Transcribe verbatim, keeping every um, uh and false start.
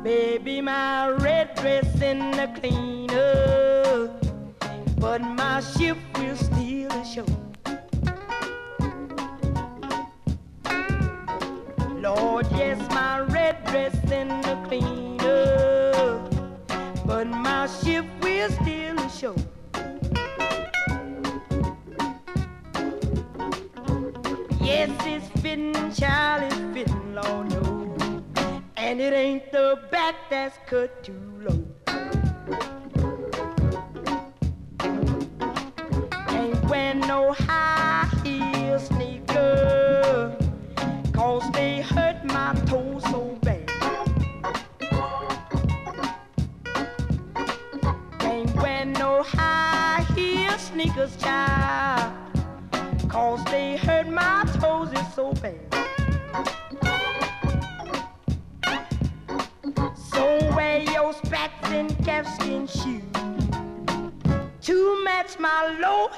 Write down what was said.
Baby, my red dress in the cleaner, but my ship will steal the show. Lord, yes, my red dress in the cleaner, but my ship will steal the show. Yes, it's fitting, child, it's fitting, Lord knows. And it ain't the back that's cut too low. Ain't wearing no high heel sneaker, 'cause they hurt my toes so bad. Ain't wearing no high heel sneakers, child, 'cause they hurt my toes is so bad. So wear your spats and calfskin shoes to match my low